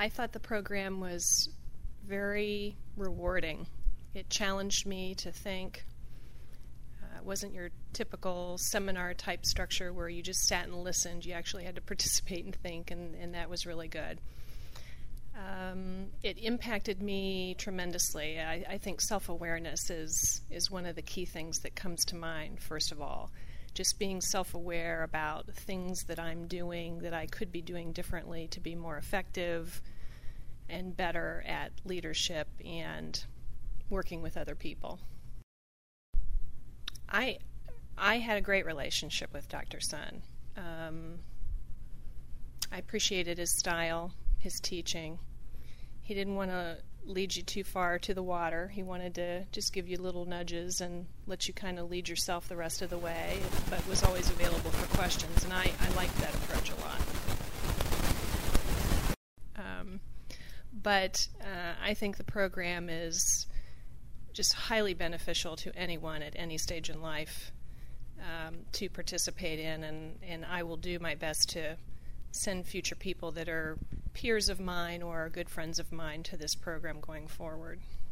I thought the program was very rewarding. It challenged me to think. It wasn't your typical seminar type structure where you just sat and listened. You actually had to participate and think, and that was really good. It impacted me tremendously. I think self-awareness is one of the key things that comes to mind, first of all. Just being self-aware about things that I'm doing that I could be doing differently to be more effective and better at leadership and working with other people. I had a great relationship with Dr. Sun. I appreciated his style, his teaching. He didn't want to lead you too far to the water. He wanted to just give you little nudges and let you kind of lead yourself the rest of the way, but was always available for questions, and I liked that approach a lot. But I think the program is just highly beneficial to anyone at any stage in life to participate in, and I will do my best to send future people that are peers of mine or good friends of mine to this program going forward.